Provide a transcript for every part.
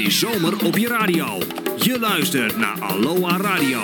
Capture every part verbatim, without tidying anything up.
is zomer op je radio. Je luistert naar Aloha Radio.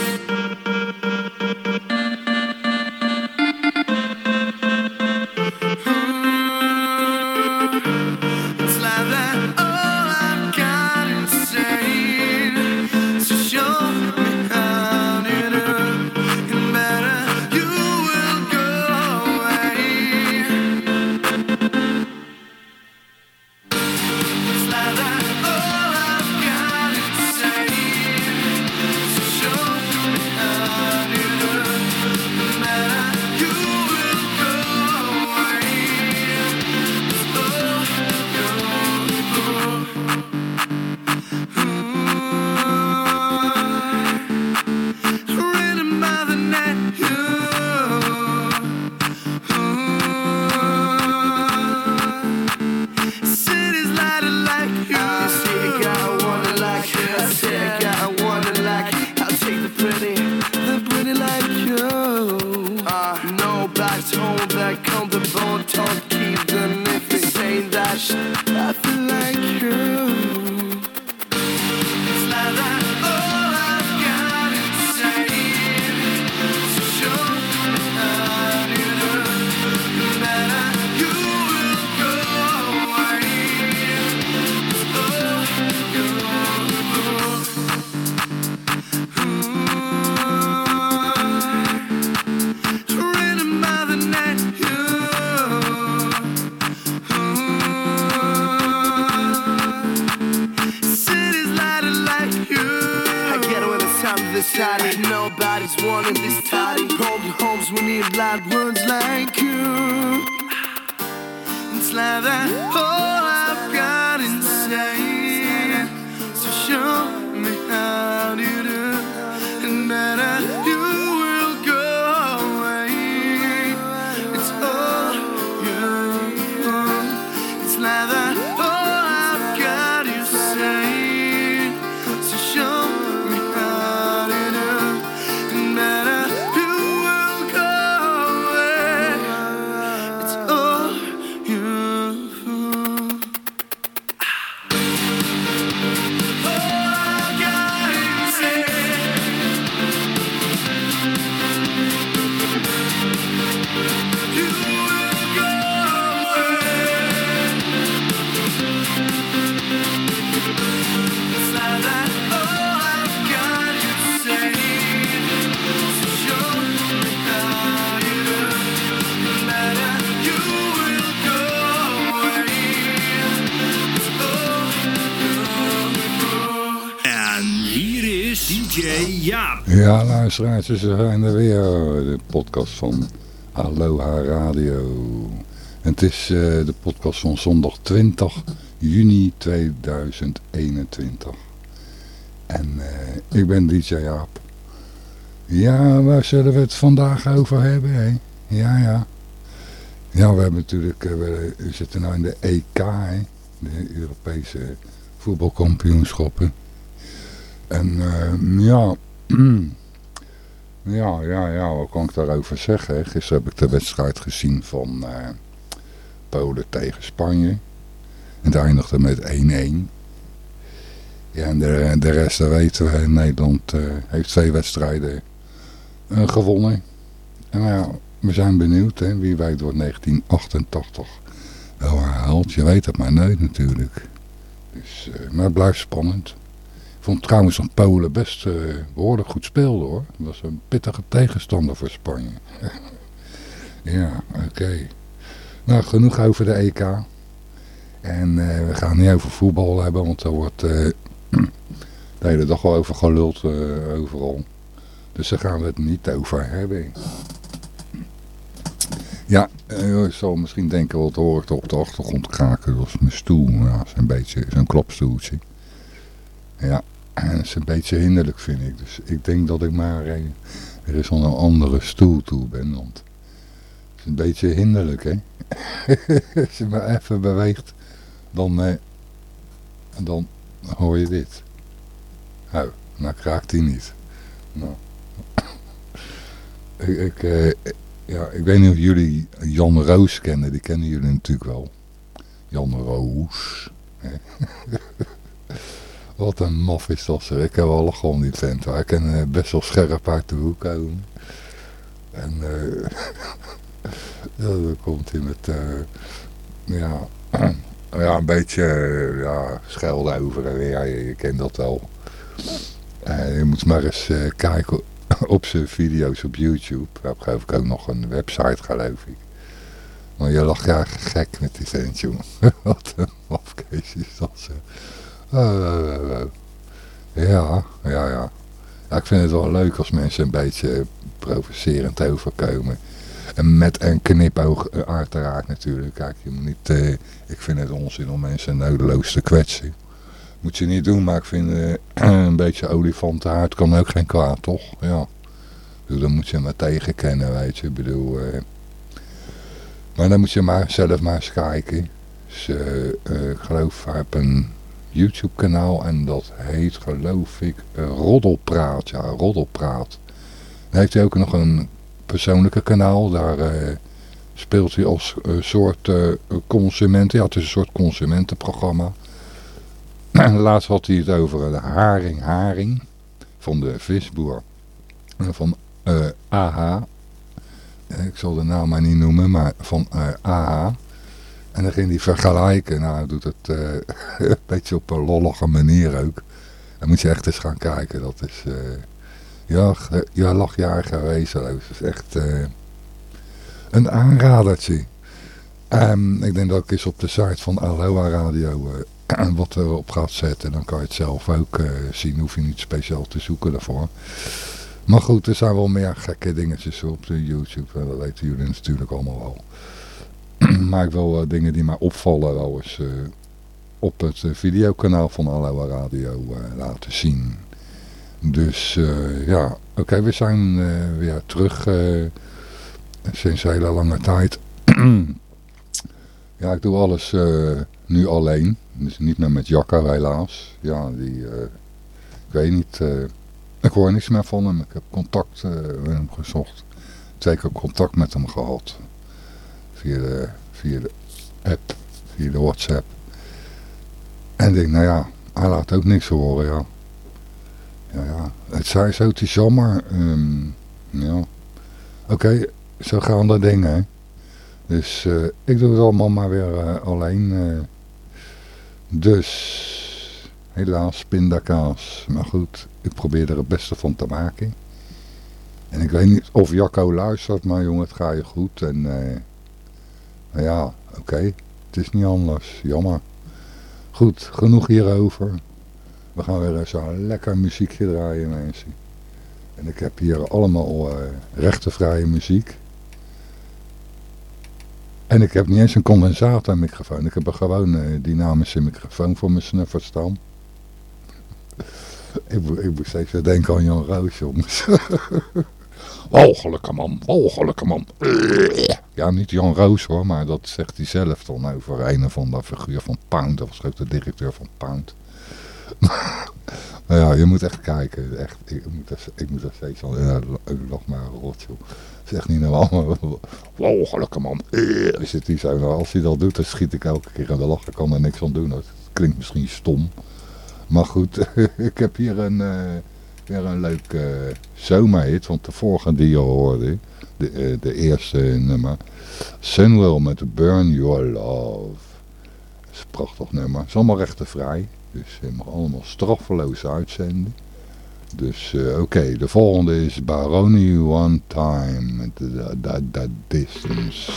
Ja, luisteraars, we zijn er weer, de podcast van Aloha Radio. En het is uh, de podcast van zondag twintig juni tweeduizend eenentwintig. En uh, ik ben D J Jaap. Ja, waar zullen we het vandaag over hebben, hè? Ja, ja. Ja, we hebben natuurlijk, uh, we, we zitten nou in de E K, hè? De Europese voetbalkampioenschappen. En uh, ja... Ja, ja, ja, wat kan ik daarover zeggen? Gisteren heb ik de wedstrijd gezien van uh, Polen tegen Spanje. En het eindigde met één-één. Ja, en de, de rest, dat weten we, Nederland uh, heeft twee wedstrijden uh, gewonnen. En ja, we zijn benieuwd, hè, wie weet wordt negentien achtentachtig wel herhaald. Je weet het maar nooit natuurlijk. Dus, uh, maar het blijft spannend. Ik vond trouwens dat Polen best uh, behoorlijk goed speelde, hoor. Dat was een pittige tegenstander voor Spanje. Ja, oké. Okay. Nou, genoeg over de E K. En uh, we gaan niet over voetbal hebben, want daar wordt uh, de hele dag wel over geluld uh, overal. Dus daar gaan we het niet over hebben. Ja, uh, je zal misschien denken, wat hoor ik er op de achtergrond kraken. Dat is mijn stoel. Ja, dat is een beetje zo'n klapstoeltje. Ja, en dat is een beetje hinderlijk, vind ik. Dus ik denk dat ik maar uh, er is al een andere stoel toe ben. Want het is een beetje hinderlijk, hè. Als je maar even beweegt, dan, uh, dan hoor je dit. Nou, nou kraakt hij niet. Nou. ik, ik, uh, ja, ik weet niet of jullie Jan Roos kennen. Die kennen jullie natuurlijk wel. Jan Roos. Wat een maf is dat ze. Ik heb wel lachen om die vent. Hij kan uh, best wel scherp uit de hoek komen. En uh, ja, dan komt hij met uh, ja, ja, een beetje uh, ja, schelden over en weer. Ja, je, je kent dat wel. Uh, je moet maar eens uh, kijken op zijn video's op YouTube. Daar heb geloof ik ook nog een website, geloof ik. Maar je lag graag gek met die vent, jongen. Wat een mafkees is dat ze. Oh, oh, oh, oh. Ja, ja, ja. Ja, ik vind het wel leuk als mensen een beetje provocerend overkomen. En met een knipoog uiteraard natuurlijk. Kijk, je moet niet, uh, ik vind het onzin om mensen nodeloos te kwetsen. Moet je niet doen, maar ik vind uh, een beetje olifantenhaard kan ook geen kwaad, toch? Ja. Dus dan moet je maar tegenkennen, weet je. Ik bedoel, uh, maar dan moet je maar zelf maar eens kijken. Dus, uh, uh, ik geloof, hij heeft een YouTube kanaal en dat heet, geloof ik, uh, Roddelpraat. Ja, Roddelpraat. Dan heeft hij ook nog een persoonlijke kanaal. Daar uh, speelt hij als uh, soort uh, consument. Ja, het is een soort consumentenprogramma. En laatst had hij het over de haring haring van de visboer. Van uh, A H. Ik zal de naam maar niet noemen, maar van uh, A H. En dan ging hij vergelijken. Nou, hij doet het uh, een beetje op een lollige manier ook. Dan moet je echt eens gaan kijken. Dat is, uh, ja, ja, lachjarige wezenloos. Dat is echt uh, een aanradertje. Um, ik denk dat ik eens op de site van Aloha Radio uh, wat erop gaat zetten. Dan kan je het zelf ook uh, zien. Hoef je niet speciaal te zoeken daarvoor. Maar goed, er zijn wel meer gekke dingetjes op de YouTube. Dat weten jullie natuurlijk allemaal wel. Maar ik wil uh, dingen die mij opvallen wel eens uh, op het uh, videokanaal van Aloha Radio uh, laten zien. Dus uh, ja, oké, okay, we zijn uh, weer terug uh, sinds een hele lange tijd. Ja, ik doe alles uh, nu alleen. Dus niet meer met Jacco helaas. Ja, die, uh, ik weet niet, uh, ik hoor niks meer van hem. Ik heb contact uh, met hem gezocht. Twee keer contact met hem gehad. Via de, via de app, via de WhatsApp. En ik denk, nou ja, hij laat ook niks horen, ja. Ja, ja, het zei zo, het is jammer. Um, ja, oké, okay, zo gaan de dingen, hè. Dus uh, ik doe het allemaal maar weer uh, alleen. Uh. Dus, helaas, pindakaas. Maar goed, ik probeer er het beste van te maken. En ik weet niet of Jacco luistert, maar jongen, het gaat je goed. En uh, nou ja, oké, okay, het is niet anders. Jammer. Goed, genoeg hierover. We gaan weer zo'n lekker muziekje draaien, mensen. En ik heb hier allemaal uh, rechtenvrije muziek. En ik heb niet eens een condensatormicrofoon. Ik heb een gewoon uh, dynamische microfoon voor mijn snuffers staan. ik, moet, ik moet steeds weer denken aan Jan Roos, jongens. Walgelijke man, walgelijke man. Ja, niet Jan Roos hoor, maar dat zegt hij zelf dan over een of andere figuur van Pound. Dat was ook de directeur van Pound. Maar ja, je moet echt kijken. Echt, ik, moet er, ik moet er steeds al... Ja, ik lach maar rot, joh. Het is echt niet normaal. Walgelijke man. Is het niet zo? Nou, als hij dat doet, dan schiet ik elke keer aan de lach. Ik kan er niks aan doen. Dat klinkt misschien stom. Maar goed, ik heb hier een, uh, weer een leuk uh, zomerhit. Want de vorige die je hoorde, de, uh, de eerste nummer. Sunwell met Burn Your Love. Dat is een prachtig nummer. Het is allemaal rechtenvrij. Dus je mag allemaal straffeloos uitzenden. Dus uh, oké, okay, de volgende is Baroni One Time. That, that, that Distance.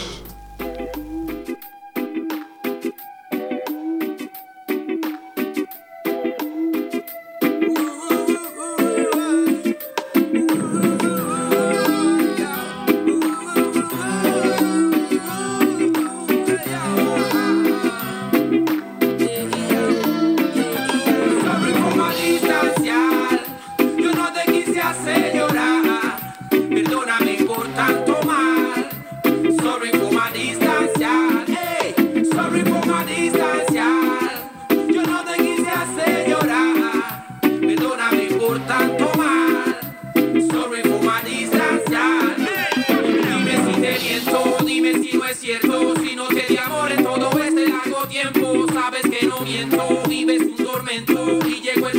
Vives un tormento y llegó el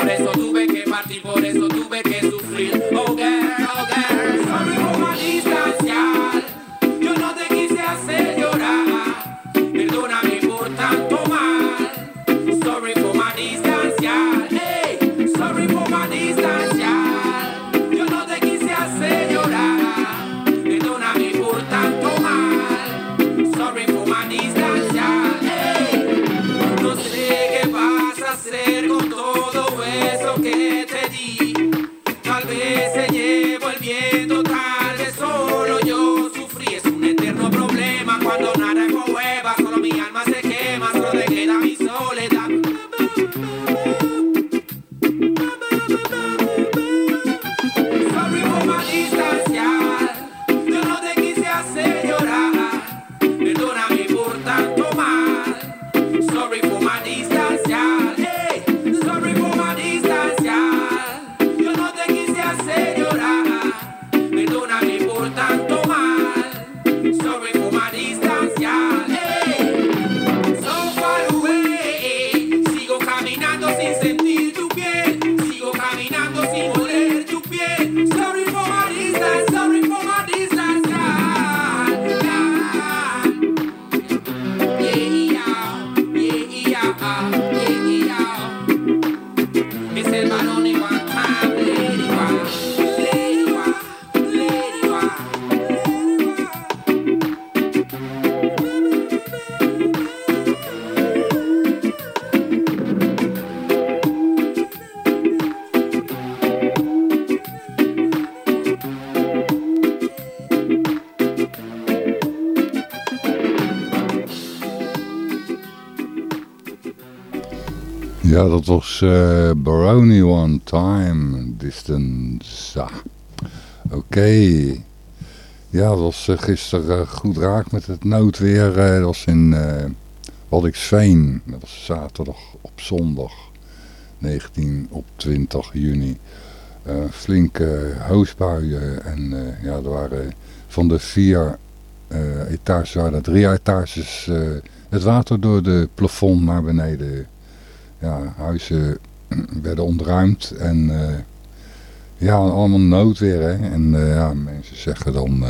por eso tuve que partir, por eso tuve que sufrir. Oh girl, oh girl, sorry por my distanciar. Yo no te quise hacer llorar, perdóname por tanto mal. Sorry for my distanciar, hey, sorry for my distanciar. Yo no te quise hacer llorar, perdóname por tanto mal. Sorry for my distanciar, hey. No sé qué vas a hacer con todo eso que te di. Tal vez se llevo el viento, tal vez solo yo sufrí. Es un eterno problema cuando nada conmueva, solo mi alma se quema, solo te queda mi soledad. Sorry for my distanciar, yo no te quise hacer llorar, perdóname por tanto mal. Sorry for my distanciar, hey, sorry for my distanciar, yo no te quise hacer llorar, perdóname por tanto mal. Sorry for my distanciar, hey, so far away. Sigo caminando sin sentir tu piel, sigo caminando sin oler tu piel. Sorry for my distance, sorry for my distance, yeah, yeah. Es el balón y one time, lady one, lady one, lady one. Ja, dat was uh, Baroni One Time Distance. Ja. Oké. Okay. Ja, dat was uh, gisteren uh, goed raak met het noodweer. Uh, dat was in uh, Waddinxveen. Dat was zaterdag op zondag. negentien op twintig juni. Uh, flinke hoosbuien. En uh, ja, er waren van de vier uh, etages, waren er drie etages uh, het water door de plafond naar beneden. Ja, huizen werden ontruimd en uh, ja, allemaal noodweer. Hè? En uh, ja, mensen zeggen dan,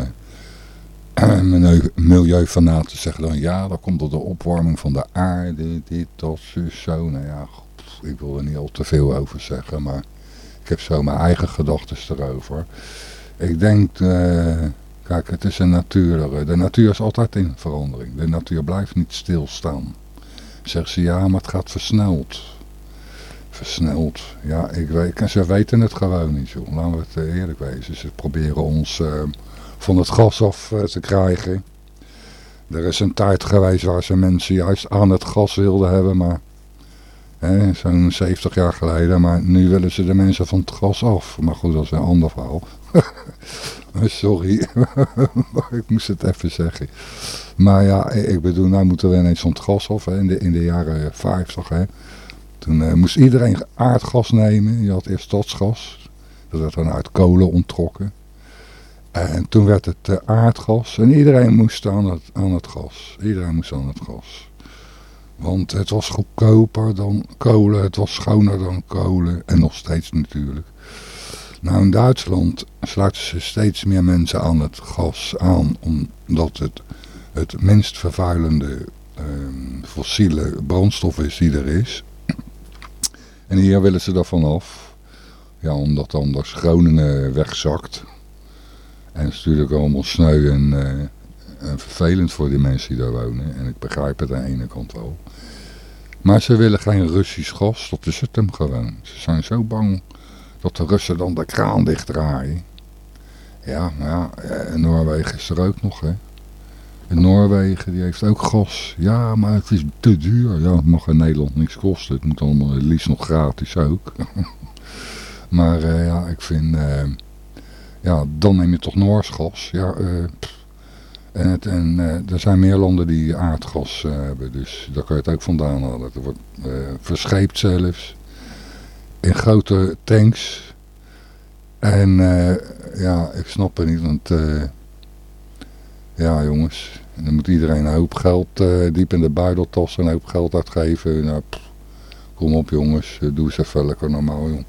uh, milieufanaten zeggen dan, ja, dan komt door de opwarming van de aarde, dit, dat, zo. Nou ja, ik wil er niet al te veel over zeggen, maar ik heb zo mijn eigen gedachten erover. Ik denk, uh, kijk, het is een natuur, de natuur is altijd in verandering. De natuur blijft niet stilstaan. Zeggen ze, ja, maar het gaat versneld. Versneld. Ja, ik weet, ze weten het gewoon niet, joh. Laten we het eerlijk wezen. Ze proberen ons uh, van het gas af uh, te krijgen. Er is een tijd geweest waar ze mensen juist aan het gas wilden hebben, maar zo'n zeventig jaar geleden. Maar nu willen ze de mensen van het gas af. Maar goed, dat is een ander verhaal. Sorry, ik moest het even zeggen. Maar ja, ik bedoel, nou moeten we ineens van het gas af, hè, in, de, in de jaren vijftig. Hè. Toen uh, moest iedereen aardgas nemen. Je had eerst stadsgas. Dat werd dan uit kolen onttrokken. En toen werd het uh, aardgas. En iedereen moest aan het, aan het gas. Iedereen moest aan het gas. Want het was goedkoper dan kolen. Het was schoner dan kolen. En nog steeds natuurlijk. Nou, in Duitsland sluiten ze steeds meer mensen aan het gas aan. Omdat het het minst vervuilende uh, fossiele brandstof is die er is. En hier willen ze daarvan af. Ja, omdat anders Groningen wegzakt. En het is natuurlijk allemaal sneu en, uh, en vervelend voor die mensen die daar wonen. En ik begrijp het aan de ene kant wel. Maar ze willen geen Russisch gas, dat is het hem gewoon. Ze zijn zo bang dat de Russen dan de kraan dichtdraaien. Ja, maar ja, Noorwegen is er ook nog, hè. En Noorwegen, die heeft ook gas. Ja, maar het is te duur. Ja, het mag in Nederland niks kosten. Het moet allemaal het liefst nog gratis ook. Maar uh, ja, ik vind... Uh, ja, dan neem je toch Noors gas. Ja, uh, en het, en uh, er zijn meer landen die aardgas uh, hebben. Dus daar kan je het ook vandaan halen. Het wordt uh, verscheept zelfs. In grote tanks. En uh, ja, ik snap het niet. Want uh, ja, jongens. Dan moet iedereen een hoop geld uh, diep in de buideltas. Een hoop geld uitgeven. Nou, pff, Kom op jongens, doe eens even lekker normaal joh.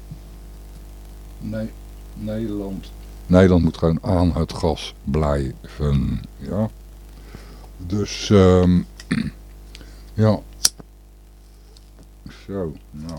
Nee, Nederland. Nederland moet gewoon aan het gas blijven. Ja. Dus, um, ja. Zo, nou.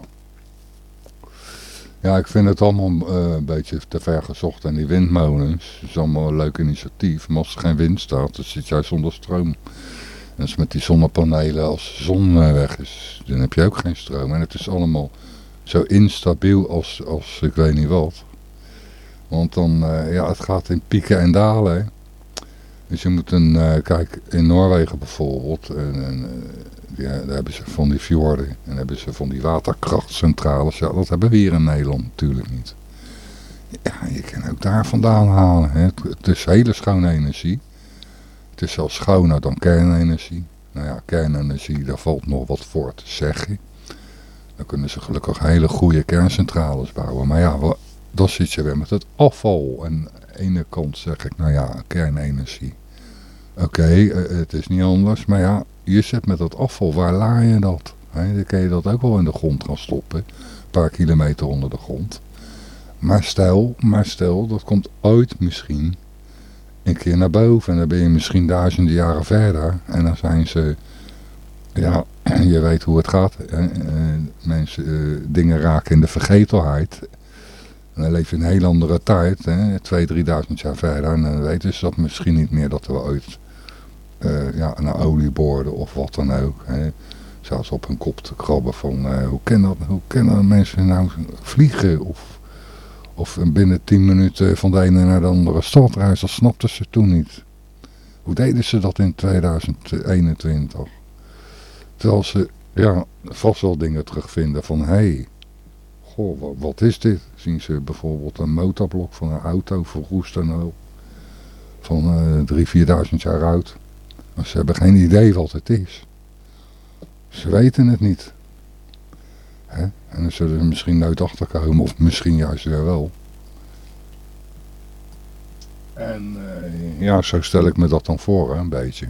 Ja, ik vind het allemaal uh, een beetje te ver gezocht. En die windmolens, dat is allemaal een leuk initiatief. Maar als er geen wind staat, dan zit jij zonder stroom. En dus met die zonnepanelen, als de zon uh, weg is, dan heb je ook geen stroom. En het is allemaal zo instabiel als, als ik weet niet wat. Want dan, uh, ja, het gaat in pieken en dalen. Hè. Dus je moet een, uh, kijk, in Noorwegen bijvoorbeeld, en, en, uh, ja, daar hebben ze van die fjorden, en hebben ze van die waterkrachtcentrales. Ja, dat hebben we hier in Nederland natuurlijk niet. Ja, je kan ook daar vandaan halen. Hè. Het, het is hele schone energie. Het is zelfs schoner dan kernenergie. Nou ja, kernenergie, daar valt nog wat voor te zeggen. Dan kunnen ze gelukkig hele goede kerncentrales bouwen. Maar ja, dan zit je weer met het afval. En aan de ene kant zeg ik, nou ja, kernenergie. Oké, okay, uh, het is niet anders. Maar ja, je zit met het afval. Waar laai je dat? He, dan kun je dat ook wel in de grond gaan stoppen. Een paar kilometer onder de grond. Maar stel, maar stel, dat komt ooit misschien een keer naar boven. En dan ben je misschien duizenden jaren verder. En dan zijn ze, ja, je weet hoe het gaat. Hè? Uh, mensen, uh, dingen raken in de vergetelheid. En dan leef je in een heel andere tijd, hè? twee, drieduizend jaar verder. En dan weten ze dat misschien niet meer dat we ooit uh, ja, naar olie boorden of wat dan ook. Hè? Zelfs op hun kop te krabben van uh, hoe kunnen hoe kunnen mensen nou vliegen of, of binnen tien minuten van de ene naar de andere stad reizen. Dat snapten ze toen niet. Hoe deden ze dat in tweeduizend eenentwintig? Terwijl ze ja, vast wel dingen terugvinden van hé. Hey, goh, wat, wat is dit? Zien ze bijvoorbeeld een motorblok van een auto verroest en al van uh, drie, vierduizend jaar oud. Maar ze hebben geen idee wat het is. Ze weten het niet. Hè? En dan zullen ze misschien nooit achterkomen, of misschien juist weer wel. En uh, ja, zo stel ik me dat dan voor, hè, een beetje.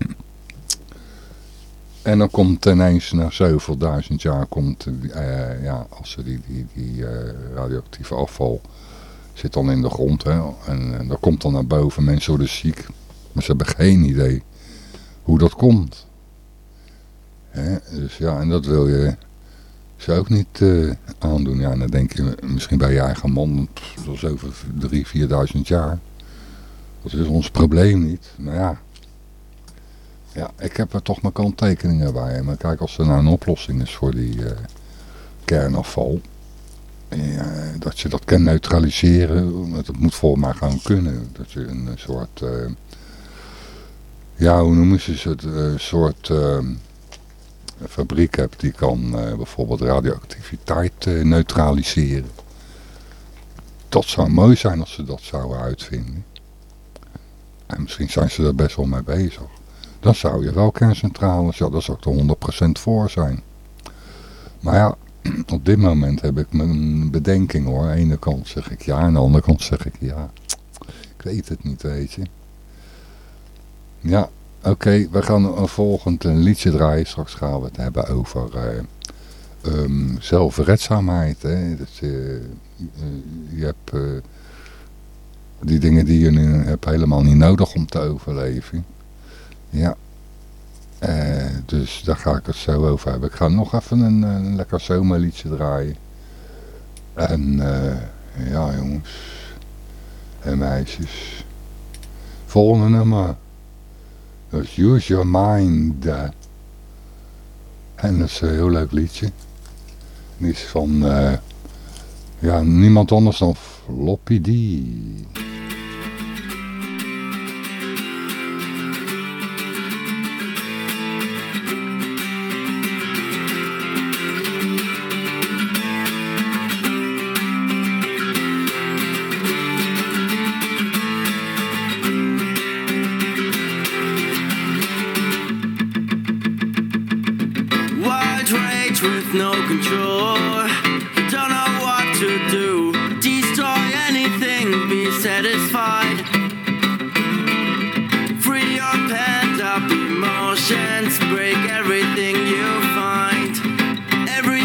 En dan komt ineens na zoveel duizend jaar, komt, uh, ja, als ze die, die, die uh, radioactieve afval zit dan in de grond. Hè, en, en dat komt dan naar boven, mensen worden ziek. Maar ze hebben geen idee hoe dat komt. Hè, dus ja, en dat wil je ze ook niet uh, aandoen. Ja, en dan denk je misschien bij je eigen man, pff, dat is over drie, vierduizend jaar. Dat is ons probleem niet, maar ja. Ja, ik heb er toch mijn kanttekeningen bij. Maar kijk, als er nou een oplossing is voor die uh, kernafval. Uh, dat je dat kan neutraliseren. Dat moet volgens mij gewoon kunnen. Dat je een soort... Uh, ja, hoe noemen ze het? Een soort uh, fabriek hebt die kan uh, bijvoorbeeld radioactiviteit uh, neutraliseren. Dat zou mooi zijn als ze dat zouden uitvinden. En misschien zijn ze er best wel mee bezig. Dan zou je wel kerncentrales, ja, daar zou ik er honderd procent voor zijn. Maar ja, op dit moment heb ik mijn bedenking hoor. Aan de ene kant zeg ik ja, aan de andere kant zeg ik ja. Ik weet het niet, weet je. Ja, oké, okay, we gaan een volgend een liedje draaien. Straks gaan we het hebben over uh, um, zelfredzaamheid. Hè. Dat, uh, uh, je hebt uh, die dingen die je nu hebt helemaal niet nodig om te overleven. Ja, uh, dus daar ga ik het zo over hebben. Ik ga nog even een, een lekker zomerliedje draaien. En uh, ja jongens en meisjes. Volgende nummer. Dat is Use Your Mind. En dat is een heel leuk liedje. Die is van uh, ja, niemand anders dan Floppy D. With no control, don't know what to do. Destroy anything, be satisfied. Free your pent up emotions, break everything you find. Every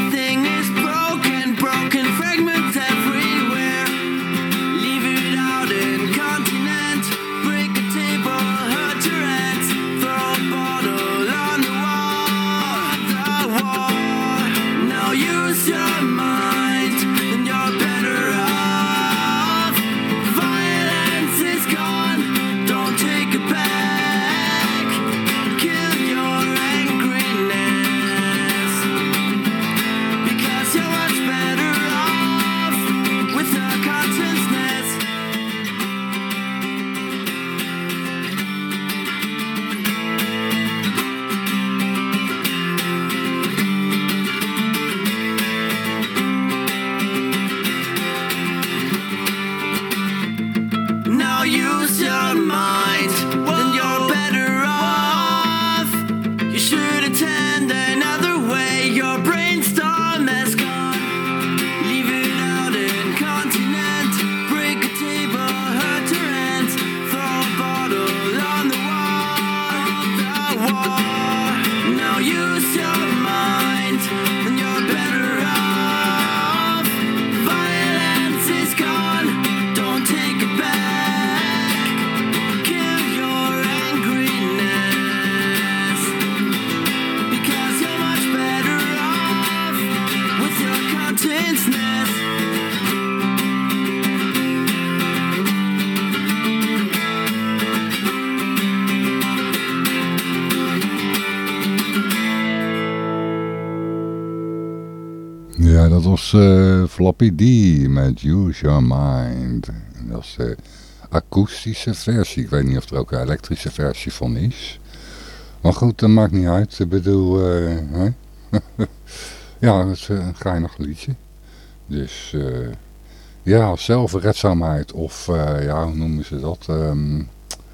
was uh, Floppy D met Use Your Mind. En dat is de akoestische versie. Ik weet niet of er ook een elektrische versie van is. Maar goed, dat maakt niet uit. Ik bedoel, uh, hè? Ja, het is een geinig liedje. Dus uh, ja, zelfredzaamheid of uh, ja, hoe noemen ze dat? Um,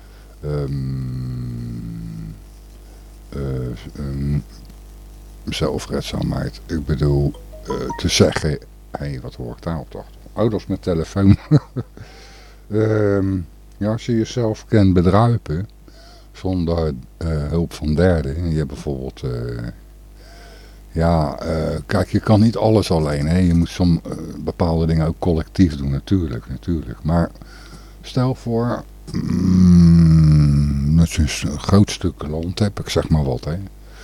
um, uh, um, zelfredzaamheid. Ik bedoel, uh, te zeggen, hé, hey, wat hoor ik daar op de achtergrond? Oh, dat is mijn telefoon. um, ja, als je jezelf kan bedruipen zonder uh, hulp van derden. Je hebt bijvoorbeeld... Uh, Ja, uh, kijk, je kan niet alles alleen. Hè? Je moet soms uh, bepaalde dingen ook collectief doen, natuurlijk, natuurlijk. Maar stel voor mm, dat je een groot stuk land hebt, ik zeg maar wat, hè.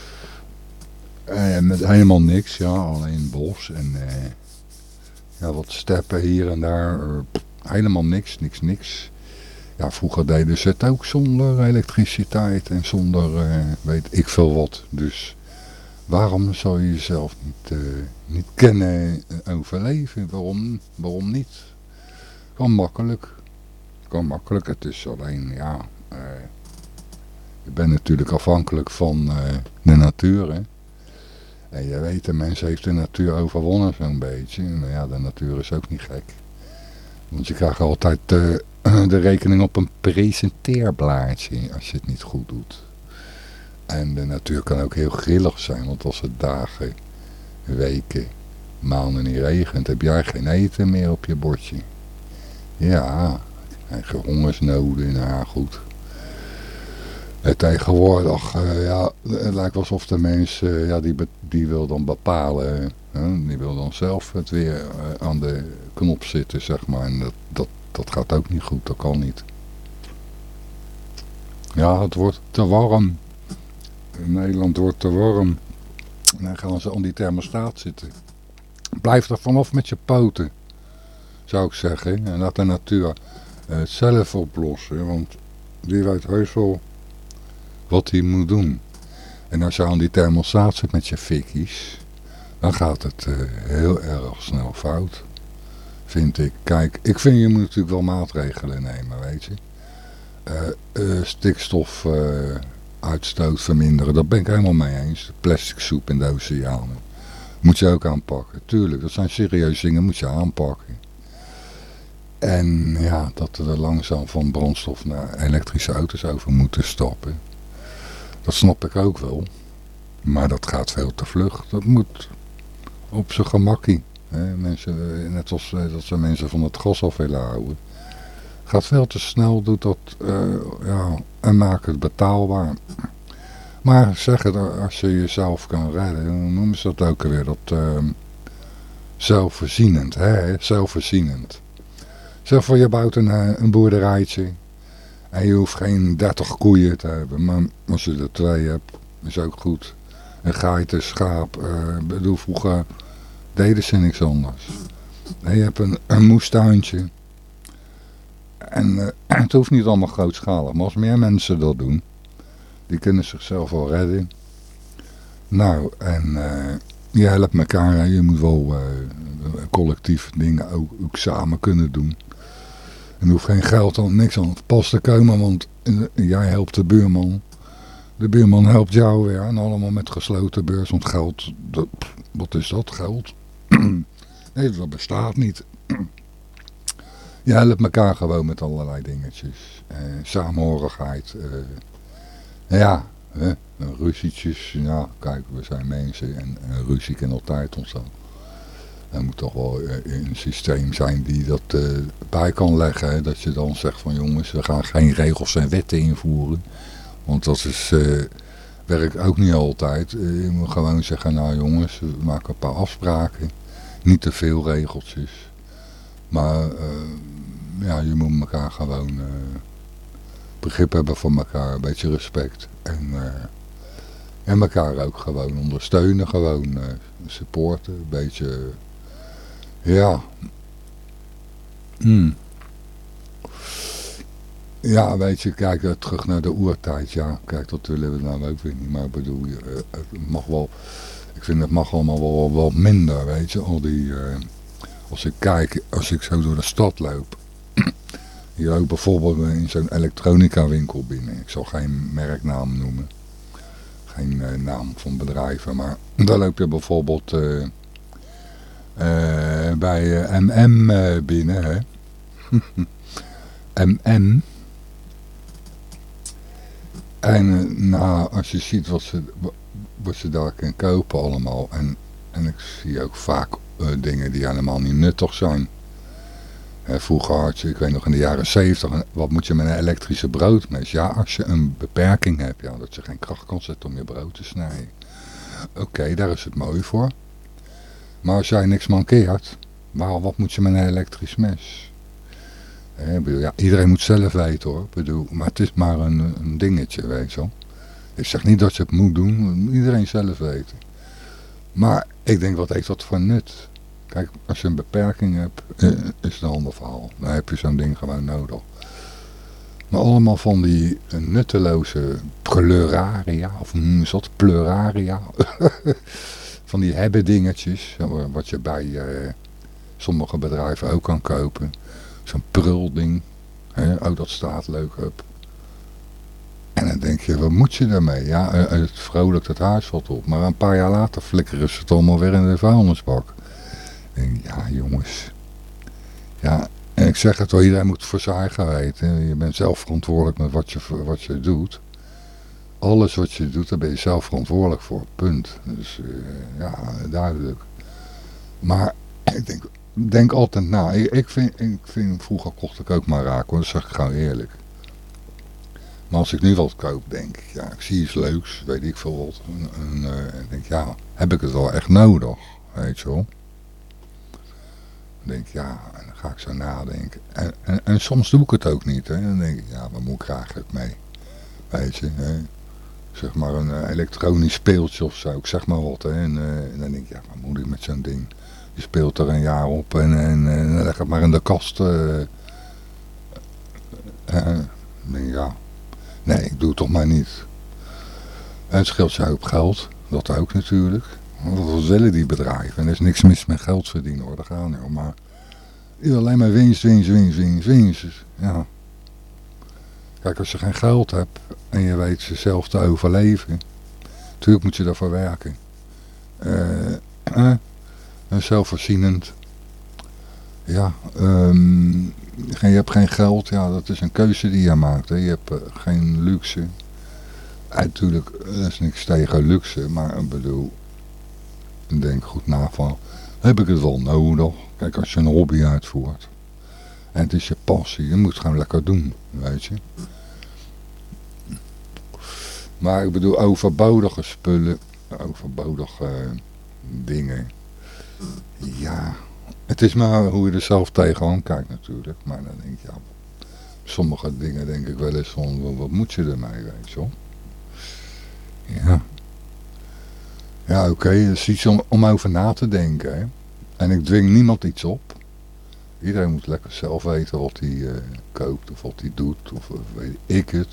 En met helemaal niks, ja, alleen bos en uh, ja, wat steppen hier en daar. Uh, helemaal niks, niks, niks. Ja, vroeger deden ze het ook zonder elektriciteit en zonder uh, weet ik veel wat, dus... Waarom zou je jezelf niet, uh, niet kennen en overleven? Waarom, waarom niet? Kan makkelijk. Kan makkelijk. Het is alleen, ja... Uh, je bent natuurlijk afhankelijk van uh, de natuur, hè. En je weet, de mens heeft de natuur overwonnen zo'n beetje. Maar ja, de natuur is ook niet gek. Want je krijgt altijd uh, de rekening op een presenteerblaadje als je het niet goed doet. En de natuur kan ook heel grillig zijn, want als het dagen, weken, maanden niet regent, heb jij geen eten meer op je bordje. Ja, en hongersnoden, nou ja, goed. En tegenwoordig, uh, ja, het lijkt wel alsof de mens, uh, ja, die, die wil dan bepalen, hè? Die wil dan zelf het weer uh, aan de knop zitten, zeg maar. En dat, dat, dat gaat ook niet goed, dat kan niet. Ja, het wordt te warm. In Nederland wordt te warm. En dan gaan ze aan die thermostaat zitten. Blijf er vanaf met je poten, zou ik zeggen. En laat de natuur het zelf oplossen. Want die weet heus wel wat hij moet doen. En als je aan die thermostaat zit met je fikkies, dan gaat het uh, heel erg snel fout. Vind ik. Kijk, ik vind je moet natuurlijk wel maatregelen nemen, weet je. Uh, uh, stikstof... Uh, uitstoot verminderen, daar ben ik helemaal mee eens. Plastic soep in de oceanen. Moet je ook aanpakken. Tuurlijk, dat zijn serieuze dingen, moet je aanpakken. En ja, dat we er langzaam van brandstof naar elektrische auto's over moeten stappen. Dat snap ik ook wel. Maar dat gaat veel te vlug. Dat moet op zijn gemakkie. Hè? Mensen, net als dat ze mensen van het gas af willen houden. Gaat veel te snel, doet dat, uh, ja, en maakt het betaalbaar. Maar zeg het, als je jezelf kan redden, dan noemen ze dat ook weer, dat uh, zelfvoorzienend, hè, zelfvoorzienend. Zeg voor je bouwt een, een boerderijtje en je hoeft geen dertig koeien te hebben, maar als je er twee hebt, is ook goed. Een geit, een schaap, uh, bedoel, vroeger deden ze niks anders. En je hebt een, een moestuintje. En uh, het hoeft niet allemaal grootschalig, maar als meer mensen dat doen, die kunnen zichzelf wel redden. Nou, en uh, je helpt elkaar, je moet wel uh, collectief dingen ook, ook samen kunnen doen. En er hoeft geen geld aan, niks aan te pas te komen, want uh, jij helpt de buurman. De buurman helpt jou weer en allemaal met gesloten beurs, want geld, dat, wat is dat, geld? Nee, dat bestaat niet. Je helpt elkaar gewoon met allerlei dingetjes. Uh, samenhorigheid. Uh, ja, uh, ruzietjes. Ja, kijk, we zijn mensen en uh, ruzie kan altijd ontstaan. Er moet toch wel uh, een systeem zijn die dat uh, bij kan leggen. Hè? Dat je dan zegt van jongens, we gaan geen regels en wetten invoeren. Want dat is, uh, werkt ook niet altijd. Uh, je moet gewoon zeggen, nou jongens, we maken een paar afspraken. Niet te veel regeltjes. Maar uh, ja, je moet elkaar gewoon uh, begrip hebben voor elkaar, een beetje respect. En, uh, en elkaar ook gewoon ondersteunen, gewoon uh, supporten, een beetje, uh, ja. Hmm. Ja, weet je, kijk, terug naar de oertijd, ja, kijk, dat willen we nou ook weer niet, maar ik bedoel, uh, het mag wel... Ik vind het mag allemaal wel wat minder, weet je. Al die, uh, als ik kijk, als ik zo door de stad loop. Je loopt bijvoorbeeld in zo'n elektronica winkel binnen. Ik zal geen merknaam noemen. Geen uh, naam van bedrijven. Maar daar loop je bijvoorbeeld uh, uh, bij uh, M M uh, binnen. Hè? M M. En uh, nou, als je ziet wat ze, wat ze daar kunnen kopen allemaal. En, en ik zie ook vaak uh, dingen die helemaal niet nuttig zijn. Uh, vroeger had je, ik weet nog in de jaren zeventig, wat moet je met een elektrische broodmes? Ja, als je een beperking hebt, ja, dat je geen kracht kan zetten om je brood te snijden. Oké, okay, daar is het mooi voor. Maar als jij niks mankeert, maar wat moet je met een elektrisch mes? Uh, ik bedoel, ja, iedereen moet zelf weten hoor, ik bedoel, maar het is maar een, een dingetje, weet je wel. Ik zeg niet dat je het moet doen, iedereen zelf weten. Maar ik denk, wat heeft dat voor nut? Kijk, als je een beperking hebt, is het een ander verhaal. Dan heb je zo'n ding gewoon nodig. Maar allemaal van die nutteloze pleuraria, of hoe is dat? Pleuraria. Van die hebben dingetjes, wat je bij uh, sommige bedrijven ook kan kopen. Zo'n prulding. Hè? Oh, dat staat leuk op. En dan denk je, wat moet je daarmee? Ja, het vrolijkt het huis wat op. Maar een paar jaar later flikkeren ze het allemaal weer in de vuilnisbak. En ja, jongens. Ja, en ik zeg het wel, iedereen moet voor zijn eigen weten. Je bent zelf verantwoordelijk met wat je, wat je doet. Alles wat je doet, daar ben je zelf verantwoordelijk voor. Punt. Dus uh, ja, duidelijk. Maar ik denk, denk altijd na. Ik, ik, vind, ik vind, vroeger kocht ik ook maar raak, hoor. Dat zeg ik gewoon eerlijk. Maar als ik nu wat koop, denk ik, ja, ik zie iets leuks, weet ik veel wat. En, en uh, ik denk, ja, heb ik het wel echt nodig, weet je wel. Dan denk ik, ja, en dan ga ik zo nadenken. En, en, en soms doe ik het ook niet, hè. Dan denk ik, ja, wat moet ik eigenlijk mee? Weet je, hè? Zeg maar een uh, elektronisch speeltje of zo, ik zeg maar wat, hè. En, uh, en dan denk ik, ja, wat moet ik met zo'n ding? Je speelt er een jaar op en, en, en dan leg het maar in de kast. Uh, uh, uh, dan denk ik, ja, nee, ik doe het toch maar niet. En het scheelt je ook geld, dat ook natuurlijk. Wat willen die bedrijven? En er is niks mis met geld verdienen hoor, dat gaat niet om. Maar alleen maar winst, winst, winst, winst, winst. Ja. Kijk, als je geen geld hebt en je weet jezelf te overleven, natuurlijk moet je daarvoor werken. Uh, uh, zelfvoorzienend. Ja, um, je hebt geen geld, ja, dat is een keuze die je maakt. Hè. Je hebt uh, geen luxe. Natuurlijk, er is niks tegen luxe, maar ik bedoel, denk goed na van, heb ik het wel nodig? Kijk, als je een hobby uitvoert en het is je passie, je moet het gewoon lekker doen, weet je. Maar ik bedoel, overbodige spullen, overbodige uh, dingen, ja, het is maar hoe je er zelf tegenaan kijkt natuurlijk. Maar dan denk je, ja, sommige dingen denk ik wel eens van, wat moet je ermee, weet je wel. Ja. Ja, oké, okay. Dat is iets om, om over na te denken. Hè? En ik dwing niemand iets op. Iedereen moet lekker zelf weten wat hij uh, koopt of wat hij doet of uh, weet ik het.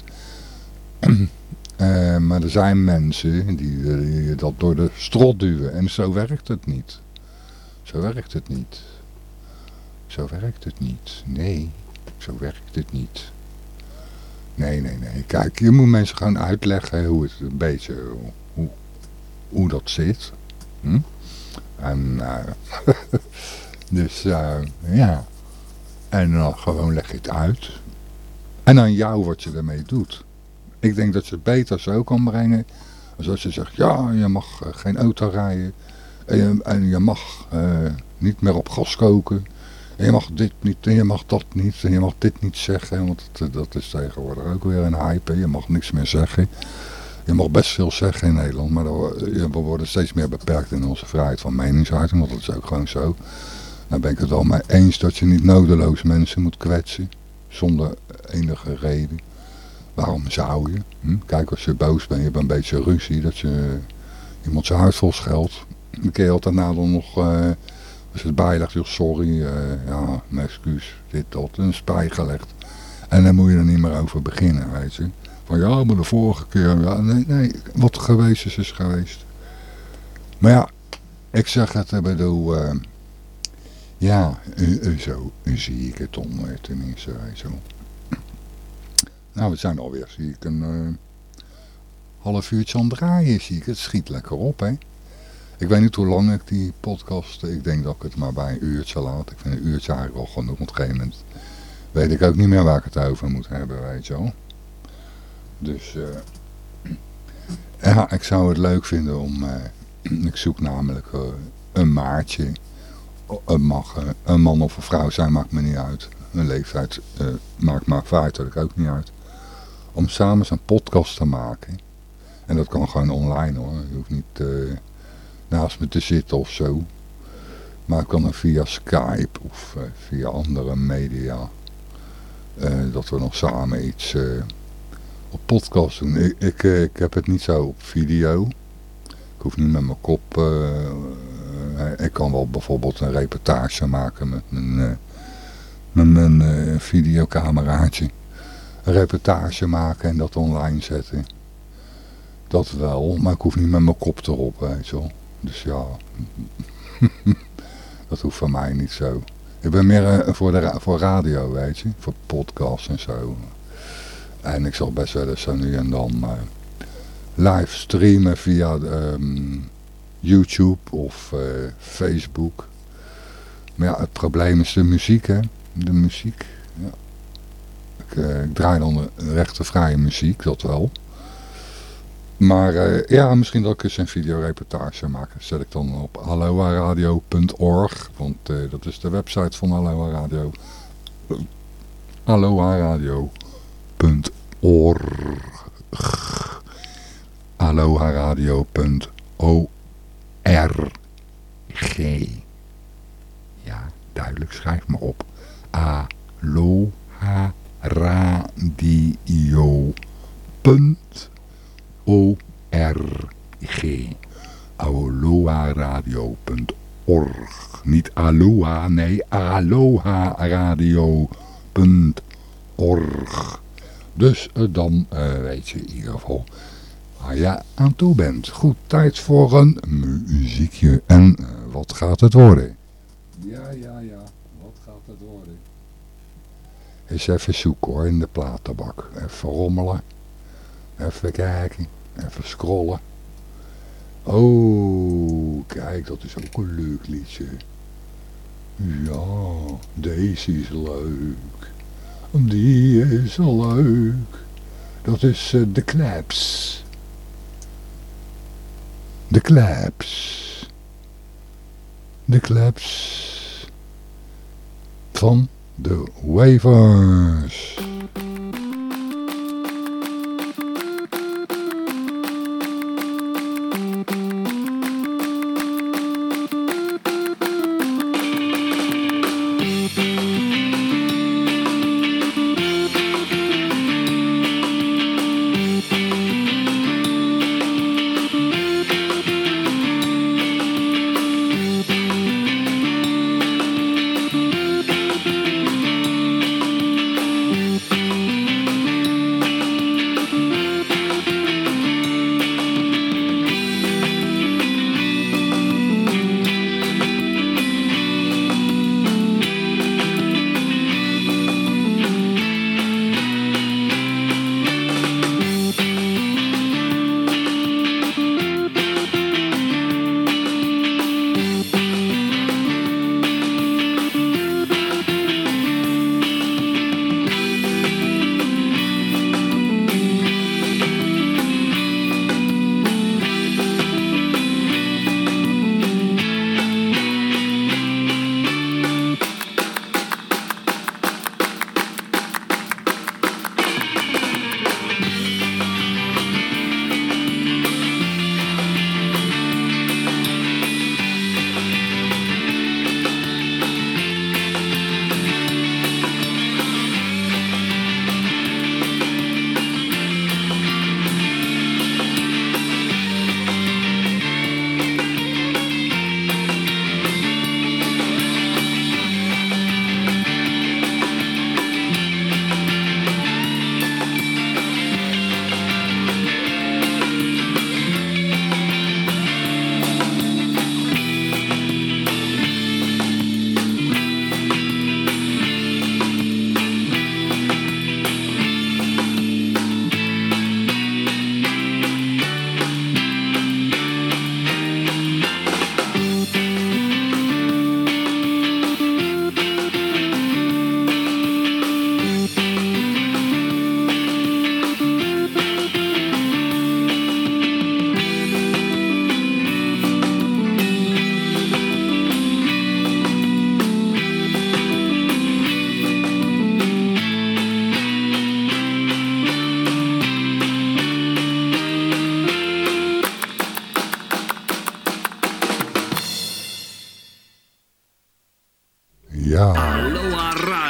uh, maar er zijn mensen die, die dat door de strot duwen. En zo werkt het niet. Zo werkt het niet. Zo werkt het niet. Nee, zo werkt het niet. Nee, nee, nee. Kijk, je moet mensen gewoon uitleggen hoe het een beetje, hoe, hoe dat zit. Hm? En, uh, dus, uh, ja. En dan gewoon leg je het uit. En aan jou wat je ermee doet. Ik denk dat je het beter zo kan brengen. Als als je zegt, ja, je mag uh, geen auto rijden. En je, en je mag uh, niet meer op gas koken. En je mag dit niet, en je mag dat niet, en je mag dit niet zeggen, want dat, dat is tegenwoordig ook weer een hype. Je mag niks meer zeggen. Je mag best veel zeggen in Nederland, maar we worden steeds meer beperkt in onze vrijheid van meningsuiting, want dat is ook gewoon zo. Nou ben ik het wel mee eens dat je niet nodeloos mensen moet kwetsen, zonder enige reden. Waarom zou je? Hm? Kijk, als je boos bent, je hebt een beetje ruzie, dat je iemand zijn huis vol scheldt. Dan kun je altijd na dan nog... Uh, Als het bijlegt, joh, sorry, uh, ja, mijn excuus, dit, dat, een spijt gelegd. En dan moet je er niet meer over beginnen, weet je. Van ja, maar de vorige keer, ja, nee, nee, wat geweest is, is geweest. Maar ja, ik zeg het, ik bedoel, uh, ja, uh, uh, zo uh, zie ik het dan uh, tenminste. Uh, zo. Nou, we zijn alweer, zie ik, een uh, half uurtje aan het draaien, zie ik. Het schiet lekker op, hè. Ik weet niet hoe lang ik die podcast, ik denk dat ik het maar bij een uurtje laat. Ik vind een uurtje eigenlijk wel genoeg, op een gegeven moment weet ik ook niet meer waar ik het over moet hebben, weet je wel. Dus, uh, ja, ik zou het leuk vinden om, uh, ik zoek namelijk uh, een maatje. Het mag uh, een man of een vrouw zijn, maakt me niet uit. Een leeftijd uh, maakt, maakt feitelijk ook niet uit. Om samen zo'n podcast te maken. En dat kan gewoon online hoor. Je hoeft niet uh, naast me te zitten of zo. Maar ik kan dan via Skype of uh, via andere media. Uh, dat we nog samen iets uh, op podcast doen. Ik, ik, uh, ik heb het niet zo op video. Ik hoef niet met mijn kop... Uh, uh, ik kan wel bijvoorbeeld een reportage maken met mijn, uh, met mijn uh, videocameraatje. Een reportage maken en dat online zetten. Dat wel, maar ik hoef niet met mijn kop erop, weet je wel. Dus ja, dat hoeft van mij niet zo. Ik ben meer uh, voor, de ra voor radio, weet je. Voor podcasts en zo. En ik zal best wel eens zo nu en dan uh, live streamen via um, YouTube of uh, Facebook. Maar ja, het probleem is de muziek, hè. De muziek, ja. Ik, uh, ik draai dan de rechtenvrije muziek, dat wel. Maar uh, ja, misschien dat ik eens een videoreportage maak. Dat zet ik dan op aloha radio punt org. Want uh, dat is de website van Aloha Radio. aloha radio punt org. aloha radio punt org. Ja, duidelijk. Schrijf maar op. aloha radio punt org. aloha radio punt org. Niet aloha, nee, aloha radio punt org. Dus uh, dan uh, weet je in ieder geval waar je aan toe bent. Goed, tijd voor een muziekje. En uh, wat gaat het worden? Ja, ja, ja, wat gaat het worden? Eens even zoeken hoor, in de platenbak. Even rommelen. Even kijken. Even scrollen. Oh, kijk, dat is ook een leuk liedje. Ja, deze is leuk. Die is leuk. Dat is uh, de Claps. De Claps. De Claps. Van de Waivers.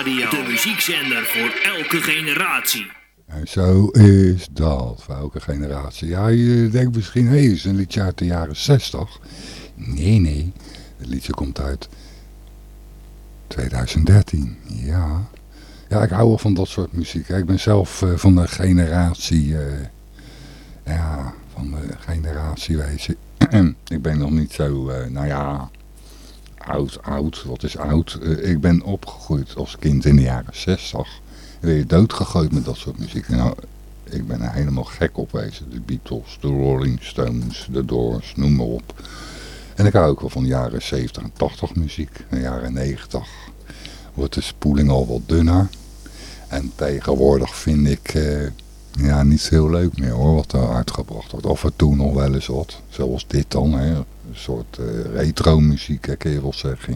Radio, de muziekzender voor elke generatie. En zo is dat, voor elke generatie. Ja, je denkt misschien, hé, hey, is een liedje uit de jaren zestig. Nee, nee, het liedje komt uit twintig dertien, ja. Ja, ik hou wel van dat soort muziek. Ik ben zelf uh, van de generatie, uh, ja, van de generatie, weet je. Ik ben nog niet zo, uh, nou ja, oud, oud, wat is oud? Uh, ik ben opgegroeid als kind in de jaren zestig. Dan ben je doodgegooid met dat soort muziek. Nou, ik ben er helemaal gek op wezen. De Beatles, de Rolling Stones, de Doors, noem maar op. En ik hou ook wel van de jaren zeventig en tachtig muziek. De jaren negentig wordt de spoeling al wat dunner. En tegenwoordig vind ik uh, ja, niet zo heel leuk meer hoor, wat er uitgebracht wordt. Af en toe nog wel eens wat. Zoals dit dan, hè. Een soort uh, retro muziek, hè, kun je wel zeggen.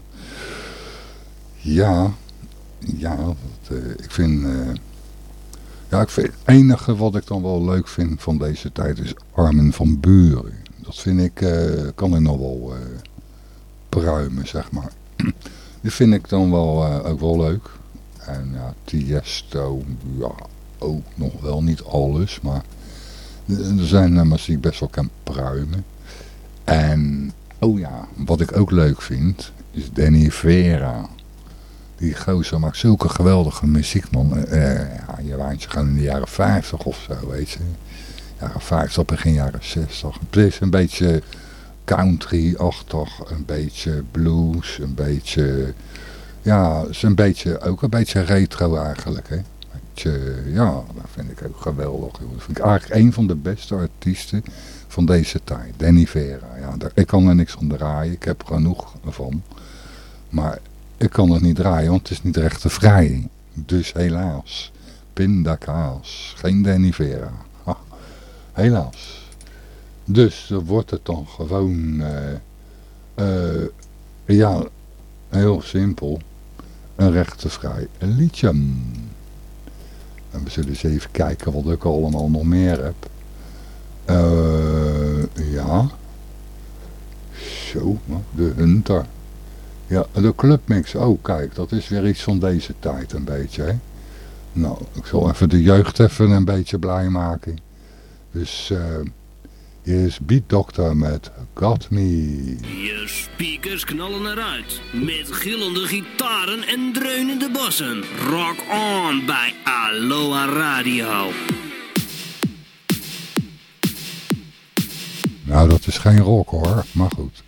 Ja, ja dat, uh, ik vind... Uh, ja, ik vind het enige wat ik dan wel leuk vind van deze tijd is Armin van Buuren. Dat vind ik, uh, kan ik nog wel uh, pruimen, zeg maar. Die vind ik dan wel uh, ook wel leuk. En ja, Tiesto, ja, ook nog wel niet alles, maar er zijn nummers die ik best wel kan pruimen. En, oh ja, wat ik ook leuk vind, is Danny Vera. Die gozer maakt zulke geweldige muziek, man. Uh, ja, je waant je gewoon in de jaren vijftig of zo, weet je. Jaren vijftig, begin jaren zestig. Het is een beetje country-achtig, een beetje blues, een beetje... Ja, is een beetje, ook een beetje retro eigenlijk, hè. Beetje, ja, dat vind ik ook geweldig. Dat vind ik eigenlijk een van de beste artiesten van deze tijd. Danny Vera, ja, daar, ik kan er niks van draaien, ik heb er genoeg van. Maar ik kan het niet draaien, want het is niet rechtenvrij. Dus helaas, pindakaas, geen Danny Vera. Ha, helaas. Dus dan wordt het dan gewoon, uh, uh, ja, heel simpel. Een rechtenvrij liedje. En we zullen eens even kijken wat ik allemaal nog meer heb. Uh, ja. Zo, de Hunter. Ja, de Clubmix. Oh, kijk, dat is weer iets van deze tijd een beetje, hè. Nou, ik zal even de jeugd even een beetje blij maken. Dus, uh, hier is Beat Doctor met Got Me. Je speakers knallen eruit. Met gillende gitaren en dreunende bassen. Rock on bij Aloha Radio. Nou, dat is geen rock hoor, maar goed.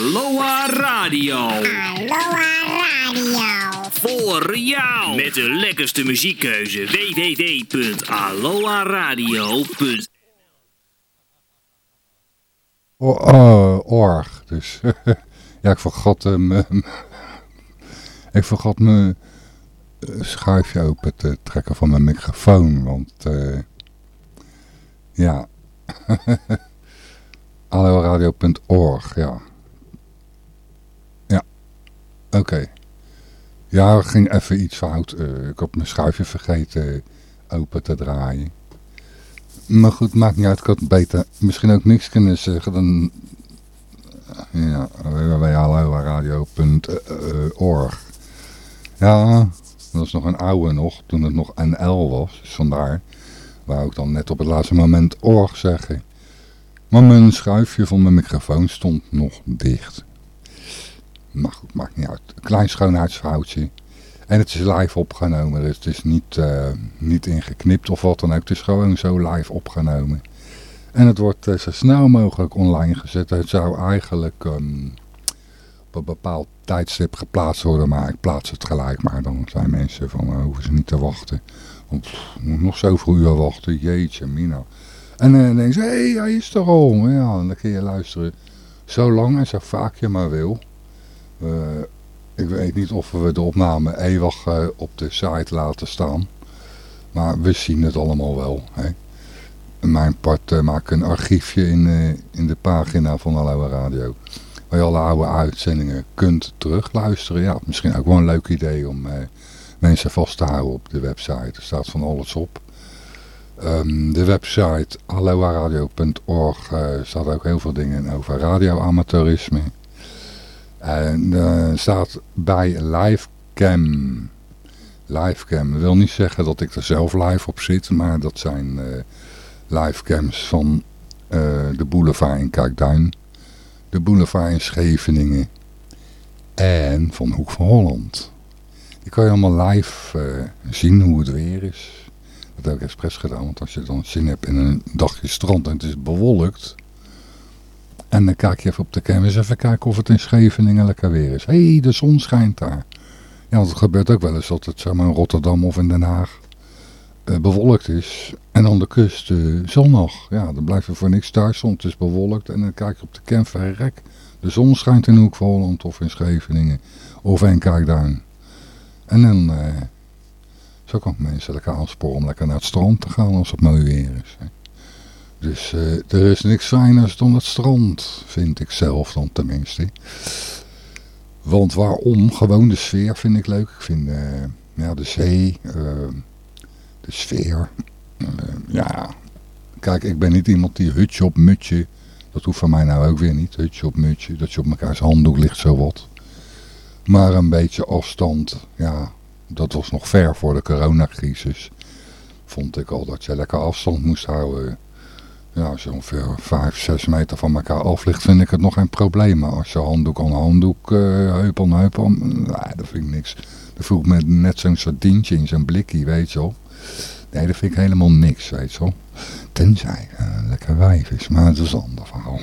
Aloha Radio. Aloha Radio. Voor jou. Met de lekkerste muziekkeuze. w w w punt aloha radio punt n l Oh, oh, org. Dus ja, ik vergat hem. Uh, ik vergat mijn uh, schuifje open te trekken van mijn microfoon. Want uh, ja. aloha radio punt org, ja. Ja, oké. Okay. Ja, er ging even iets fout. Uh, ik had mijn schuifje vergeten open te draaien. Maar goed, maakt niet uit. Ik had beter misschien ook niks kunnen zeggen dan... Ja, w w w punt aloha radio punt org. Ja, dat was nog een oude nog, toen het nog N L was. Dus vandaar wou ik dan net op het laatste moment org zeggen. Maar mijn schuifje van mijn microfoon stond nog dicht. Maar goed, maakt niet uit. Een klein schoonheidsfoutje. En het is live opgenomen, dus het is niet, uh, niet ingeknipt of wat dan ook. Het is gewoon zo live opgenomen. En het wordt uh, zo snel mogelijk online gezet. Het zou eigenlijk um, op een bepaald tijdstip geplaatst worden, maar ik plaats het gelijk maar. Dan zijn mensen van, uh, hoeven ze niet te wachten. Want pff, moet nog zoveel uur wachten, jeetje mina. En dan uh, denk je, hé, hey, hij is er al. Ja, dan kun je luisteren zo lang en zo vaak je maar wil. Uh, Ik weet niet of we de opname eeuwig uh, op de site laten staan. Maar we zien het allemaal wel. Hè. Mijn part uh, maak een archiefje in, uh, in de pagina van Aloha Radio. Waar je alle oude uitzendingen kunt terugluisteren. Ja, misschien ook wel een leuk idee om uh, mensen vast te houden op de website. Er staat van alles op. Um, de website aloha radio punt org uh, staat ook heel veel dingen over radioamateurisme. En uh, staat bij Livecam. Livecam wil niet zeggen dat ik er zelf live op zit, maar dat zijn uh, livecams van uh, de boulevard in Kijkduin, de boulevard in Scheveningen en van Hoek van Holland. Die kan je allemaal live uh, zien hoe het weer is. Dat heb ik expres gedaan, want als je dan zin hebt in een dagje strand en het is bewolkt... En dan kijk je even op de canvas, even kijken of het in Scheveningen lekker weer is. Hé, hey, de zon schijnt daar. Ja, want het gebeurt ook wel eens dat het zeg maar, in Rotterdam of in Den Haag uh, bewolkt is. En aan de kust uh, zonnig. Ja, dan blijf je voor niks thuis, want het is bewolkt. En dan kijk je op de canvas, rek. De zon schijnt in Hoek van Holland of in Scheveningen. Of in Kijkduin. En dan uh, zo kan ik mensen lekker aansporen om lekker naar het strand te gaan als het mooi weer is. Hè. Dus uh, er is niks fijners dan het strand, vind ik zelf dan tenminste. Want waarom? Gewoon de sfeer vind ik leuk. Ik vind uh, ja, de zee, uh, de sfeer. Uh, ja, kijk, ik ben niet iemand die hutje op mutje. Dat hoeft van mij nou ook weer niet, hutje op mutje. Dat je op mekaars handdoek ligt, zo wat. Maar een beetje afstand, ja, dat was nog ver voor de coronacrisis. Vond ik al dat je lekker afstand moest houden. Ja, als je ongeveer vijf, zes meter van elkaar af ligt, vind ik het nog geen probleem. Maar als je handdoek aan handdoek, uh, heup aan heup aan, nee, dat vind ik niks. Dat voel ik me net zo'n sardientje in zo'n blikkie, weet je wel. Nee, dat vind ik helemaal niks, weet je wel. Tenzij uh, lekker wijf is, maar dat is een ander verhaal.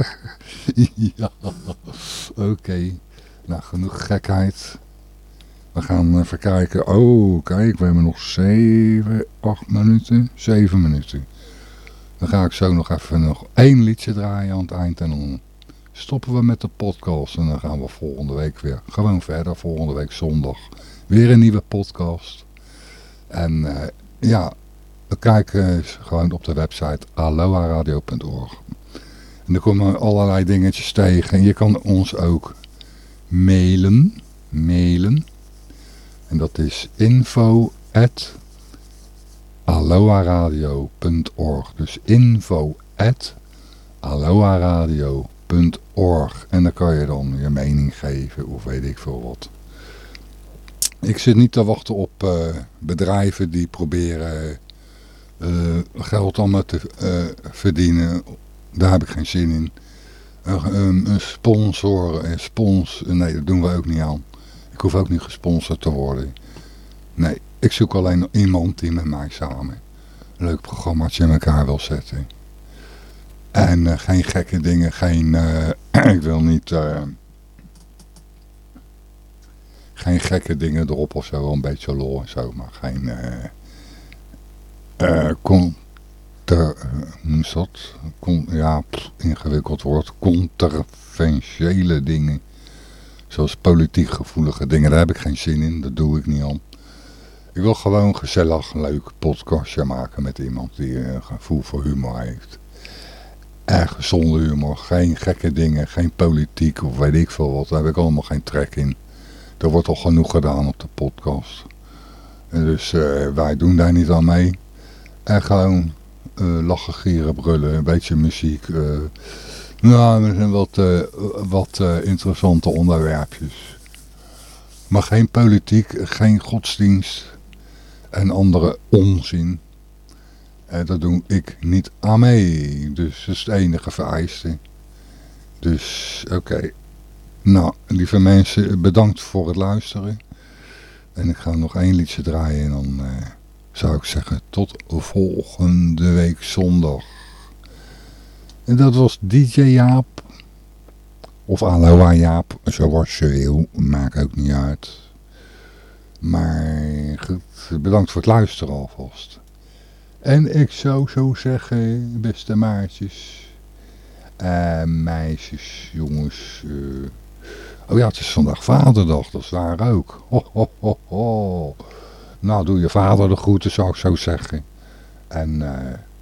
Ja, oké. Okay. Nou, genoeg gekheid. We gaan even kijken. Oh, kijk, we hebben nog zeven, acht minuten. Zeven minuten. Dan ga ik zo nog even nog één liedje draaien aan het eind. En dan stoppen we met de podcast. En dan gaan we volgende week weer gewoon verder. Volgende week zondag weer een nieuwe podcast. En uh, ja, we kijken gewoon op de website aloha radio punt org. En er komen allerlei dingetjes tegen. En je kan ons ook mailen. Mailen. En dat is info at aloha radio punt org. Dus info at aloha radio punt org. En dan kan je dan je mening geven of weet ik veel wat. Ik zit niet te wachten op uh, bedrijven die proberen uh, geld allemaal te uh, verdienen. Daar heb ik geen zin in. Uh, um, een sponsor, een spons, nee, dat doen we ook niet aan. Ik hoef ook niet gesponsord te worden. Nee, ik zoek alleen iemand die met mij samen een leuk programmaatje in elkaar wil zetten. En uh, geen gekke dingen, geen, uh, ik wil niet, uh, geen gekke dingen erop of zo, een beetje lol en zo, maar geen, uh, uh, con, ter, uh, hoe is dat? Con, ja, pff, ingewikkeld woord, controversiële dingen, zoals politiek gevoelige dingen, daar heb ik geen zin in, dat doe ik niet aan. Ik wil gewoon gezellig, een leuk podcastje maken met iemand die uh, een gevoel voor humor heeft. Erg gezonde humor, geen gekke dingen, geen politiek of weet ik veel wat. Daar heb ik allemaal geen trek in. Er wordt al genoeg gedaan op de podcast. En dus uh, wij doen daar niet aan mee. En gewoon uh, lachen, gieren, brullen, een beetje muziek. Uh, nou, er zijn wat, uh, wat uh, interessante onderwerpjes. Maar geen politiek, geen godsdienst en andere onzin. En dat doe ik niet aan mee. Dus dat is het enige vereiste. Dus oké. Okay. Nou, lieve mensen, bedankt voor het luisteren. En ik ga nog één liedje draaien. En dan uh, zou ik zeggen tot volgende week zondag. En dat was D J Jaap. Of Aloha Jaap. Zoals je wil. Maakt ook niet uit. Maar goed, bedankt voor het luisteren alvast. En ik zou zo zeggen, beste maatjes, uh, meisjes, jongens. Uh, oh ja, het is vandaag vaderdag, dat is waar ook. Ho, ho, ho, ho. Nou, doe je vader de groeten, zou ik zo zeggen. En, uh,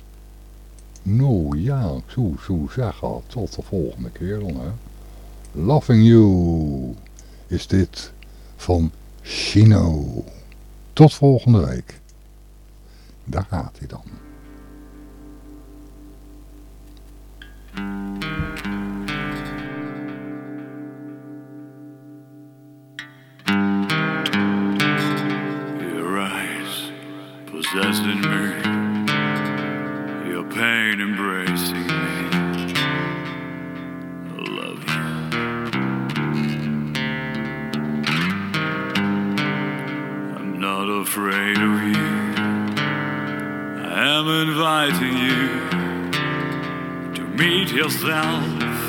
nou ja, zo, zo zeggen, tot de volgende keer dan, hè. Loving You is dit van Chino. Tot volgende week. Daar gaat hij dan. Your eyes possessing me, your pain embracing me. I love you. I'm not afraid of you. I'm inviting you to meet yourself.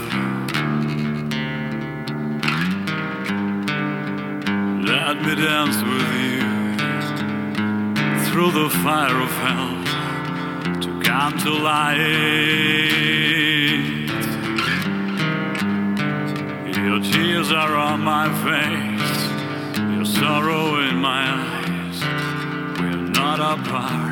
Let me dance with you through the fire of hell to come to light. Your tears are on my face, your sorrow in my eyes. We're not apart.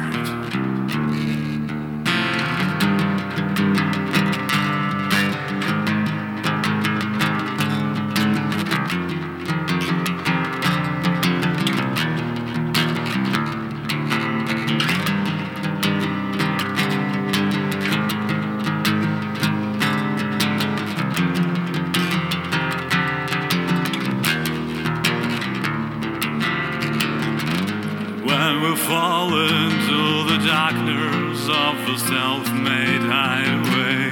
Fall into the darkness of a self-made highway.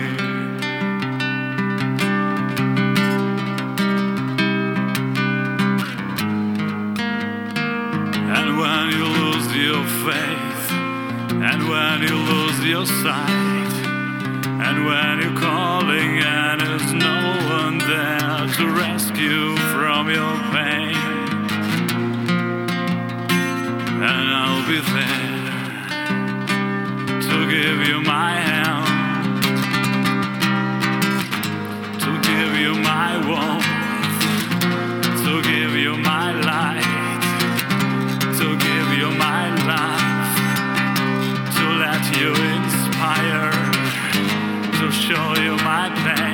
And when you lose your faith, and when you lose your sight, and when you're calling and there's no one there to rescue from your pain, and I'll be there to give you my hand, to give you my warmth, to give you my light, to give you my life, to let you inspire, to show you my pain.